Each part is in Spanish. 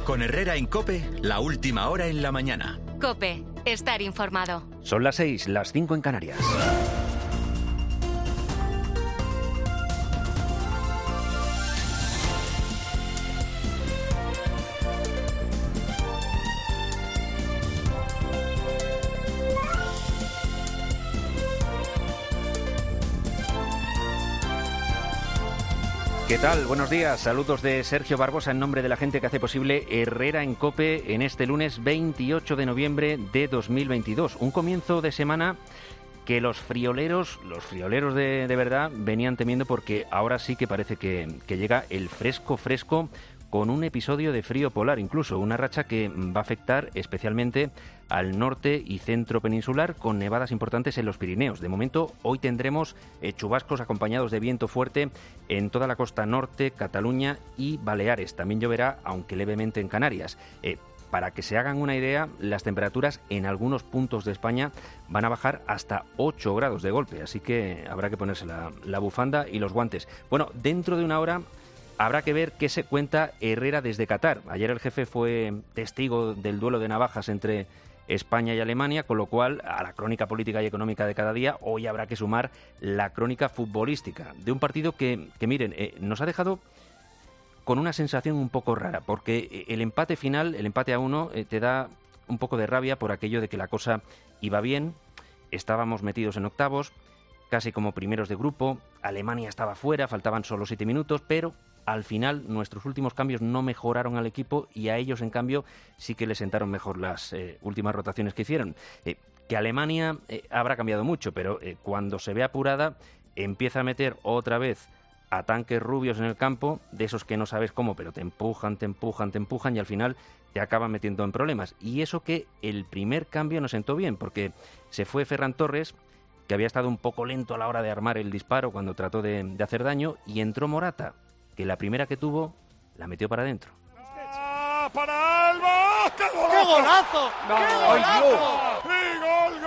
Con Herrera en COPE, la última hora en la mañana. COPE, estar informado. Son las 6, las 5 en Canarias. ¿Qué tal? Buenos días. Saludos de Sergio Barbosa en nombre de la gente que hace posible Herrera en COPE en este lunes 28 de noviembre de 2022. Un comienzo de semana que los frioleros de verdad venían temiendo, porque ahora sí que parece que llega el fresco con un episodio de frío polar, incluso una racha que va a afectar especialmente al norte y centro peninsular, con nevadas importantes en los Pirineos. De momento, hoy tendremos chubascos acompañados de viento fuerte en toda la costa norte, Cataluña y Baleares. También lloverá, aunque levemente, en Canarias. Para que se hagan una idea, las temperaturas en algunos puntos de España van a bajar hasta 8 grados de golpe, así que habrá que ponerse la bufanda y los guantes. Bueno, dentro de una hora habrá que ver qué se cuenta Herrera desde Qatar. Ayer el jefe fue testigo del duelo de navajas entre España y Alemania, con lo cual a la crónica política y económica de cada día hoy habrá que sumar la crónica futbolística de un partido que miren, nos ha dejado con una sensación un poco rara, porque el empate final, el empate a 1, te da un poco de rabia por aquello de que la cosa iba bien, estábamos metidos en octavos, casi como primeros de grupo, Alemania estaba fuera, faltaban solo 7 minutos, pero al final nuestros últimos cambios no mejoraron al equipo y a ellos, en cambio, sí que les sentaron mejor las últimas rotaciones que hicieron. Que Alemania habrá cambiado mucho, pero cuando se ve apurada empieza a meter otra vez a tanques rubios en el campo, de esos que no sabes cómo, pero te empujan y al final te acaban metiendo en problemas. Y eso que el primer cambio no sentó bien, porque se fue Ferran Torres, que había estado un poco lento a la hora de armar el disparo cuando trató de hacer daño, y entró Morata, que la primera que tuvo la metió para adentro. ¡Para Alba! ¡Qué golazo! ¡Qué golazo! ¡Y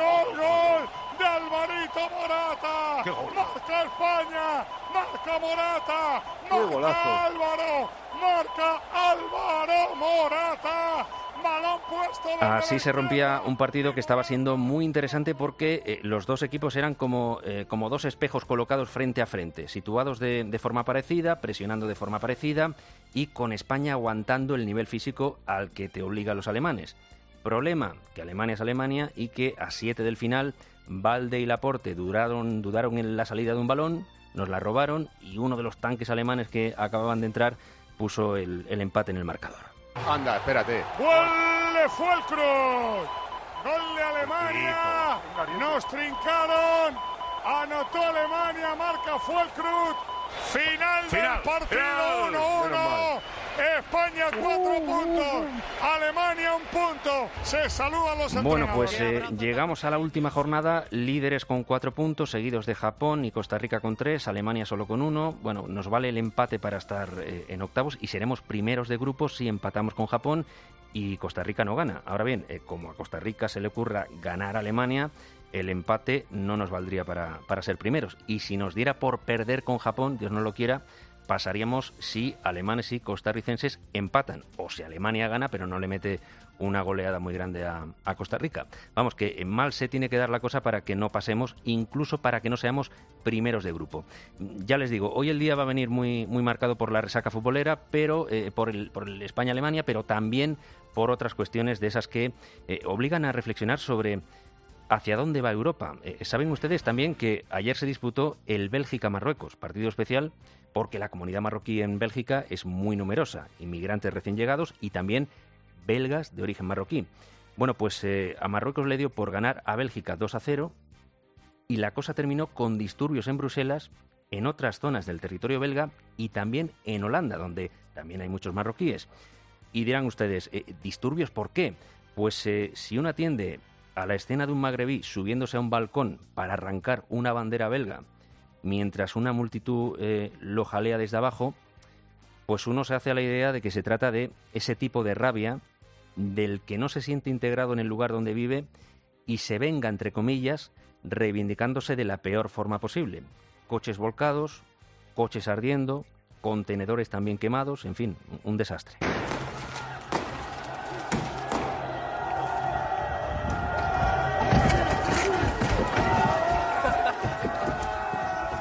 gol de Alvarito Morata! ¡Marca España! ¡Marca Morata! ¡Marca Álvaro! ¡Marca Álvaro Morata! ¡Balón puesto! Así se rompía un partido que estaba siendo muy interesante, porque los dos equipos eran como dos espejos colocados frente a frente, situados de forma parecida, presionando de forma parecida y con España aguantando el nivel físico al que te obligan los alemanes. Problema, que Alemania es Alemania y que a 7 del final Valde y Laporte dudaron en la salida de un balón, nos la robaron y uno de los tanques alemanes que acababan de entrar puso el empate en el marcador. Anda, espérate. ¡Gol de Füllkrug! ¡Gol de Alemania! ¡Nos trincaron! ¡Anotó Alemania! ¡Marca Füllkrug! Final del partido, 1-1. España 4 puntos, Alemania 1 punto. Se saludan los entrenadores. Bueno, pues llegamos a la última jornada, líderes con 4 puntos, seguidos de Japón y Costa Rica con 3, Alemania solo con 1. Bueno, nos vale el empate para estar en octavos y seremos primeros de grupo si empatamos con Japón y Costa Rica no gana. Ahora bien, como a Costa Rica se le ocurra ganar a Alemania, el empate no nos valdría para ser primeros. Y si nos diera por perder con Japón, Dios no lo quiera, pasaríamos si alemanes y costarricenses empatan, o si Alemania gana pero no le mete una goleada muy grande a Costa Rica. Vamos, que mal se tiene que dar la cosa para que no pasemos, incluso para que no seamos primeros de grupo. Ya les digo, hoy el día va a venir muy marcado por la resaca futbolera, pero por el España-Alemania, pero también por otras cuestiones de esas que obligan a reflexionar sobre ¿hacia dónde va Europa? Saben ustedes también que ayer se disputó el Bélgica-Marruecos, partido especial porque la comunidad marroquí en Bélgica es muy numerosa, inmigrantes recién llegados y también belgas de origen marroquí. Bueno, pues a Marruecos le dio por ganar a Bélgica 2-0 y la cosa terminó con disturbios en Bruselas, en otras zonas del territorio belga y también en Holanda, donde también hay muchos marroquíes. Y dirán ustedes, ¿disturbios por qué? Pues si uno atiende a la escena de un magrebí subiéndose a un balcón para arrancar una bandera belga, mientras una multitud lo jalea desde abajo, pues uno se hace a la idea de que se trata de ese tipo de rabia del que no se siente integrado en el lugar donde vive y se venga, entre comillas, reivindicándose de la peor forma posible. Coches volcados, coches ardiendo, contenedores también quemados, en fin, un desastre.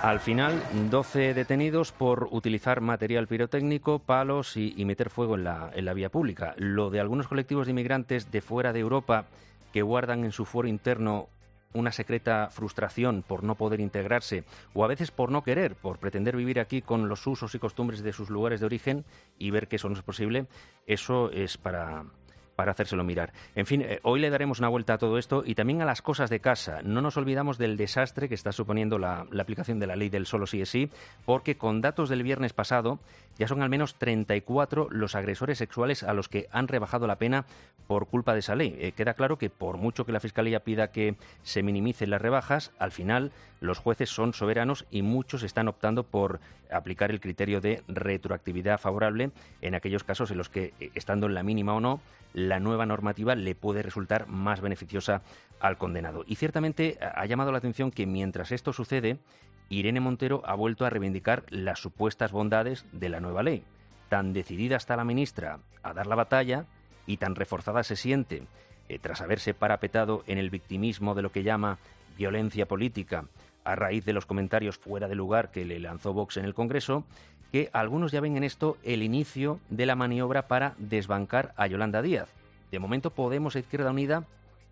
Al final, 12 detenidos por utilizar material pirotécnico, palos y meter fuego en la vía pública. Lo de algunos colectivos de inmigrantes de fuera de Europa que guardan en su fuero interno una secreta frustración por no poder integrarse o a veces por no querer, por pretender vivir aquí con los usos y costumbres de sus lugares de origen y ver que eso no es posible, eso es para hacérselo mirar. En fin, hoy le daremos una vuelta a todo esto y también a las cosas de casa. No nos olvidamos del desastre que está suponiendo la aplicación de la ley del solo sí es sí, porque con datos del viernes pasado ya son al menos 34 los agresores sexuales a los que han rebajado la pena por culpa de esa ley. Queda claro que por mucho que la Fiscalía pida que se minimicen las rebajas, al final los jueces son soberanos y muchos están optando por aplicar el criterio de retroactividad favorable en aquellos casos en los que, estando en la mínima o no, la nueva normativa le puede resultar más beneficiosa al condenado. Y ciertamente ha llamado la atención que mientras esto sucede, Irene Montero ha vuelto a reivindicar las supuestas bondades de la nueva ley. Tan decidida está la ministra a dar la batalla y tan reforzada se siente, tras haberse parapetado en el victimismo de lo que llama violencia política, a raíz de los comentarios fuera de lugar que le lanzó Vox en el Congreso, que algunos ya ven en esto el inicio de la maniobra para desbancar a Yolanda Díaz. De momento, Podemos e Izquierda Unida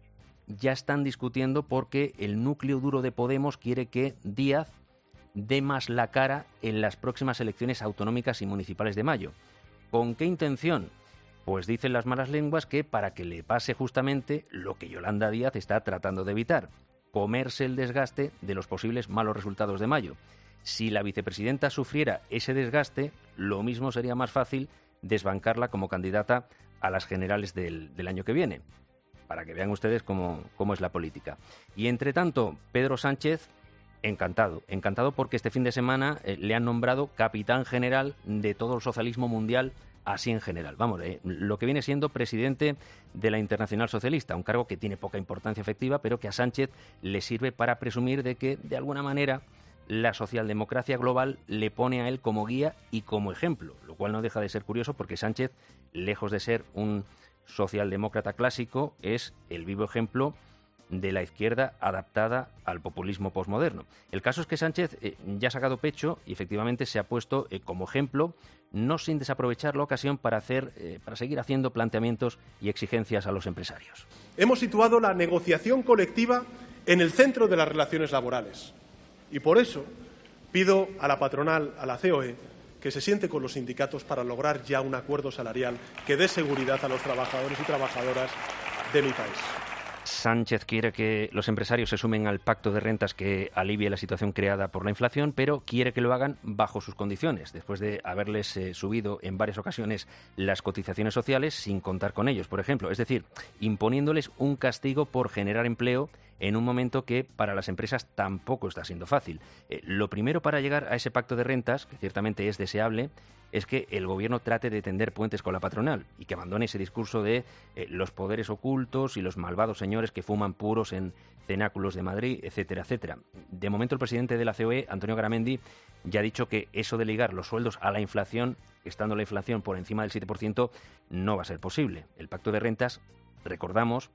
ya están discutiendo porque el núcleo duro de Podemos quiere que Díaz dé más la cara en las próximas elecciones autonómicas y municipales de mayo. ¿Con qué intención? Pues dicen las malas lenguas que para que le pase justamente lo que Yolanda Díaz está tratando de evitar: comerse el desgaste de los posibles malos resultados de mayo. Si la vicepresidenta sufriera ese desgaste, lo mismo sería más fácil desbancarla como candidata a las generales del año que viene, para que vean ustedes cómo es la política. Y entre tanto, Pedro Sánchez, encantado porque este fin de semana le han nombrado capitán general de todo el socialismo mundial, así en general. Vamos, lo que viene siendo presidente de la Internacional Socialista, un cargo que tiene poca importancia efectiva, pero que a Sánchez le sirve para presumir de que, de alguna manera, la socialdemocracia global le pone a él como guía y como ejemplo, lo cual no deja de ser curioso porque Sánchez, lejos de ser un socialdemócrata clásico, es el vivo ejemplo de la izquierda adaptada al populismo posmoderno. El caso es que Sánchez ya ha sacado pecho y efectivamente se ha puesto como ejemplo, no sin desaprovechar la ocasión para seguir haciendo planteamientos y exigencias a los empresarios. Hemos situado la negociación colectiva en el centro de las relaciones laborales. Y por eso pido a la patronal, a la COE, que se siente con los sindicatos para lograr ya un acuerdo salarial que dé seguridad a los trabajadores y trabajadoras de mi país. Sánchez quiere que los empresarios se sumen al pacto de rentas que alivie la situación creada por la inflación, pero quiere que lo hagan bajo sus condiciones, después de haberles subido en varias ocasiones las cotizaciones sociales sin contar con ellos, por ejemplo. Es decir, imponiéndoles un castigo por generar empleo en un momento que para las empresas tampoco está siendo fácil. Lo primero para llegar a ese pacto de rentas, que ciertamente es deseable, es que el gobierno trate de tender puentes con la patronal y que abandone ese discurso de los poderes ocultos y los malvados señores que fuman puros en cenáculos de Madrid, etcétera, etcétera. De momento, el presidente de la COE, Antonio Garamendi, ya ha dicho que eso de ligar los sueldos a la inflación, estando la inflación por encima del 7%, no va a ser posible. El pacto de rentas, recordamos,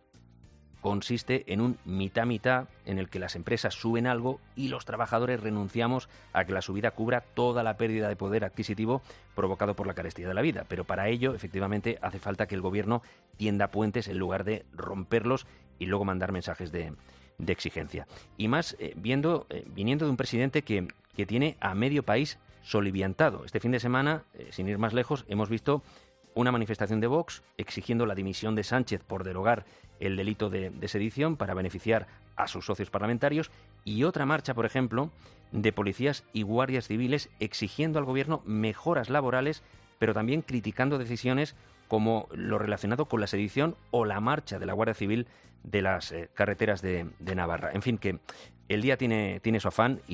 consiste en un mitad-mitad en el que las empresas suben algo y los trabajadores renunciamos a que la subida cubra toda la pérdida de poder adquisitivo provocado por la carestía de la vida. Pero para ello, efectivamente, hace falta que el gobierno tienda puentes en lugar de romperlos y luego mandar mensajes de exigencia. Y más viniendo de un presidente que tiene a medio país soliviantado. Este fin de semana, sin ir más lejos, hemos visto una manifestación de Vox exigiendo la dimisión de Sánchez por derogar el delito de sedición para beneficiar a sus socios parlamentarios, y otra marcha, por ejemplo, de policías y guardias civiles exigiendo al gobierno mejoras laborales, pero también criticando decisiones como lo relacionado con la sedición o la marcha de la Guardia Civil de las carreteras de Navarra. En fin, que el día tiene su afán.